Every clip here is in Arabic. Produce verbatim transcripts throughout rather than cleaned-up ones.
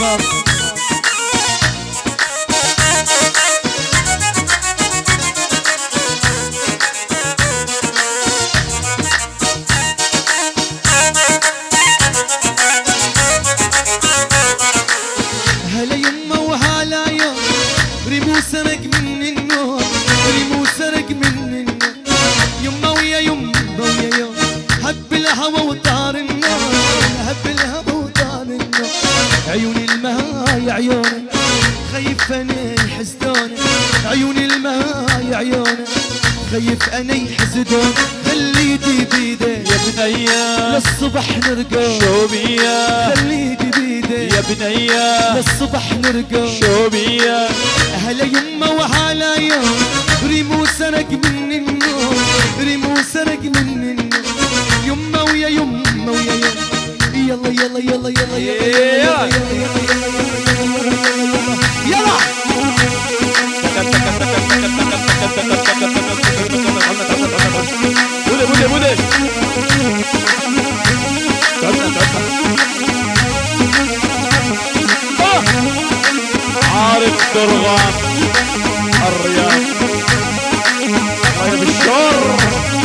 شباب. هلا يما وهلا يوم ريمو سرق من النوم، ريمو سرق من النوم. يما ويا يما ويا يوم هب الهوى وطار النار، هب الهوى وطار النار. عيون المهاي عيونه خيف انا يحسدونه، عيون المهاي عيونه خيف انا يحسدونه. خلي ايدي بيدي يا بنية للصبح نرقى، شو بيا خلي ايدي بيدي يا بنية للصبح نرقى. شو بيا هلا يما وهلا يوم ريمو سرق من النوم، ريمو سرق من النوم. يما ويا يما ويا يوم يلا يلا يلا يلا يلا يلا يلا بودي بودي بودي عارف درغام الرياض طيب الشر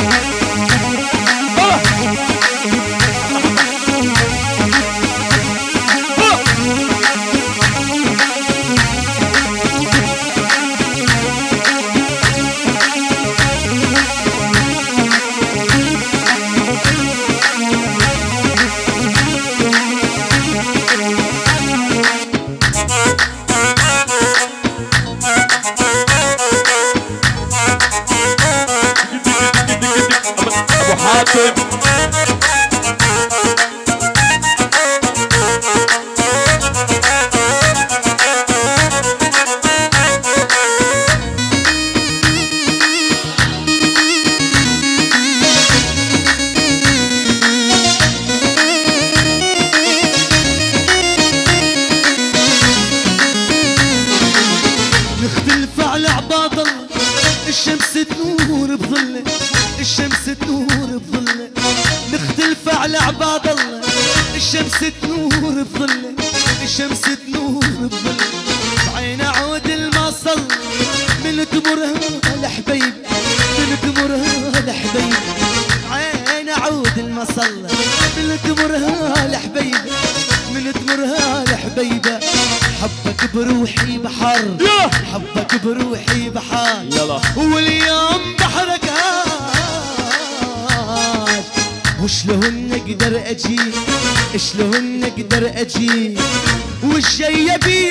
نختلف على عباد الله، الشمس تنور بظله، الشمس تنور بظله. نختلف على عباد الله، الشمس تنور بظله، الشمس تنور بظله. بعين عود المصل من تمرها الحبيب، من تمرها الحبيب. عين عود المصل من تمرها الحبيب، من تمرها الحبيبه. حبك بروحي بحر، حبك بروحي بحر. يلا واليوم بحرك هاج، وشلون اقدر اجي، شلون اقدر اجي والشي بي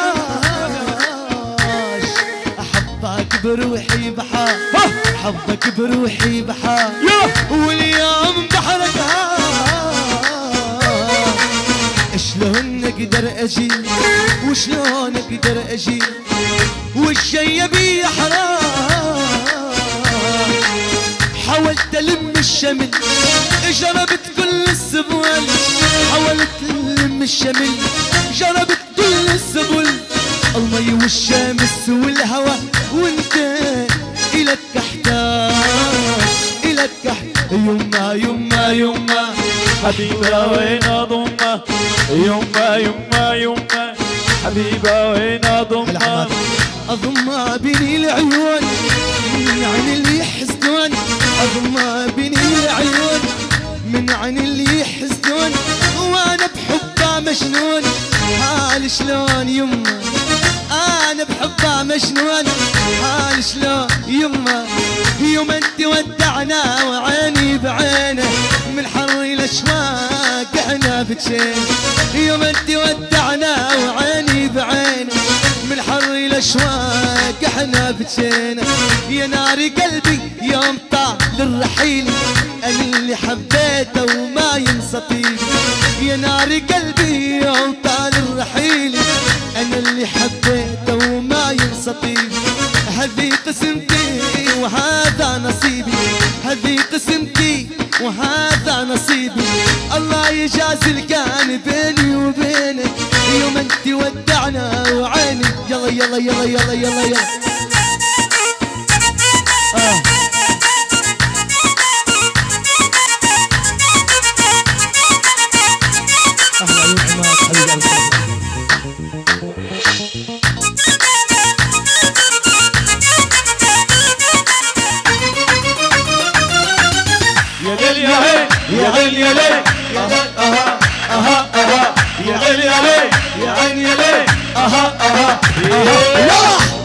حراج. احبك بروحي بحر، حبك بروحي بحر. واليوم بحرك هاج، شلون اقدر اجي وشلون اقدر اجي والشي بي حرام. حاولت الم الشمل جربت كل السبل، حاولت الم الشمل جربت كل السبل. المي والشمس والهوى وانت الك احتاج، الك احتاج. يما يما يما حبيبة وين أضمة، يما يما يما حبيبة وين أضمة. أضمة بيني العيون من عن اللي يحسدون، أضمة بيني العيون من عن اللي يحسدون. وأنا بحبها مجنون، حال شلون يما أنا بحبها مجنون، حال شلون يما. يوم انت ودعنا وعيني بعينه من حر الاشواق احنا بكينا. يوم انت ودعنا وعيني بعينه من حر الاشواق احنا بكينا. يا نار قلبي يوم طال الرحيل انا اللي حبيته وما ينسى طيبي. يا نار قلبي يوم طال الرحيل انا اللي حبيته وما ينسى طيبي. هذي قسمتي وهذا نصيبي، هذي قسمتي وهذا نصيبي. الله يجازي الكان بيني وبينك يوم انت ودعنا وعيني. يلا يلا يلا يلا يلا يلا آه. احلى عيون عماد حبيب قلبي. يا ليل يا ليل يا ليل يا ليل اها اها اها يا ليل يا ليل يا عين يا ليل اها اها يلا